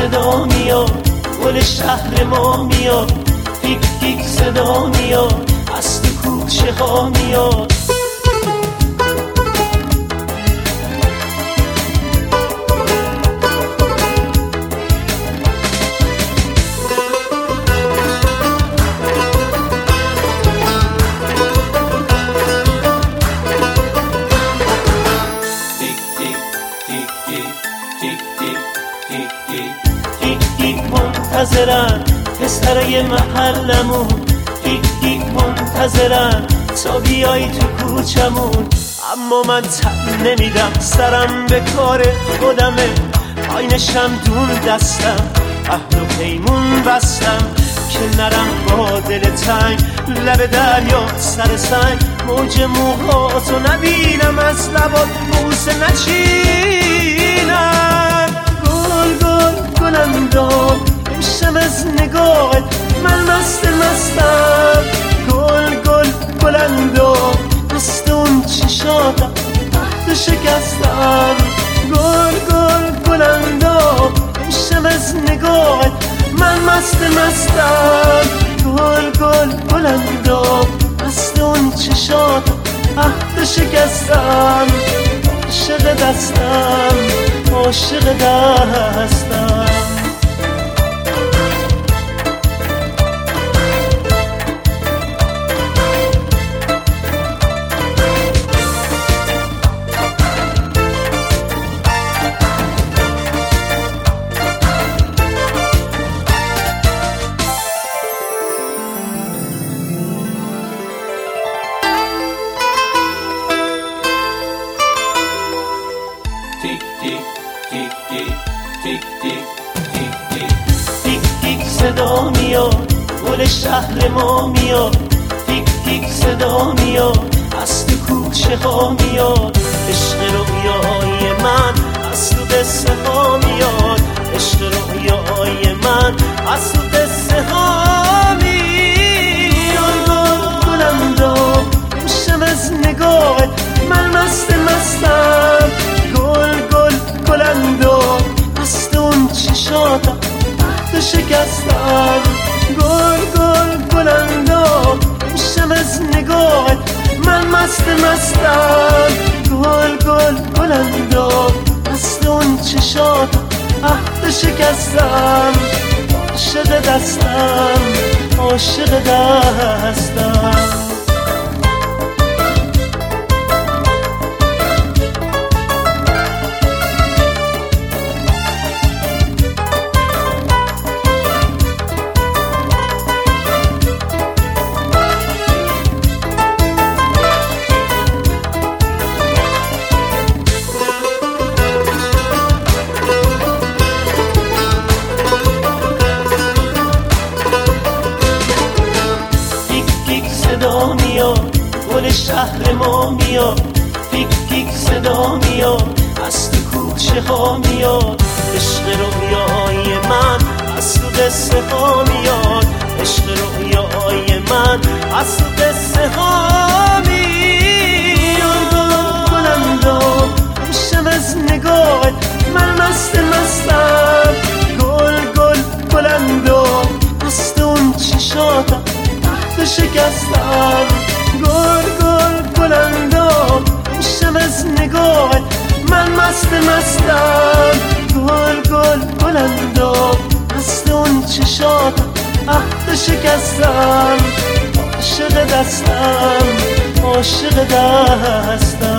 صدا میاد، گل شهر ما میاد، تیک تیک صدا میاد، از تو کوچه ها میاد. منتظرن پسرای محلمون، تیک تیک منتظرن تا بیای تو کوچمون. اما من تن نمیدم، سرم به کار خودمه، آینشم دون دستم، عهد و پیمون بستم که نرم با دل تنگ لب دریا سر سنگ. موج موهاتو نبینم، از لبات بوسه نچینم. گل گل گلندام امشب از نگاهت من مست مستم. گل گل گلندام دست اون چشاتم عهد شکستم. گل گل گلندام امشب از نگاهت من مست مستم. گل گل گلندام دست اون چشاتم عهد شکستم. عاشق دستم، عاشق دستم. تیک تیک تیک تیک تیک تیک تیک تیک تیک صدا میاد، گل شهر ما میاد، تیک تیک صدا میاد، از تو کوچه ها میاد. عشق رویای من از تو قصه ها میاد، عشق رویای من از تو قصه ها میاد. گلندام امشب از نگاهت من مست مستم. گل گل گلندام دست اون چشاتم عهد شکستم. گل گل گلندام امشب از نگاهت من مست مستم. گل گل گلندام دست اون چشاتم عهد شکستم. عاشق دستم، عاشق دستم. صدا میاد، گل شهر ما میاد، تیک تیک صدا میاد، از تو کوچه ها میاد. عشق رویای من از تو قصه ها میاد، عشق رویای من از تو قصه ها میاد. گلندام امشب از نگاهت من مست مستم. گل گل گلندام دست اون چشاتم شکستم. گل گل گلندام امشب از نگاهت من مست مستم. گل گل گلندام دست اون چشاتم عهد شکستم. عاشق دستم، عاشق دستم.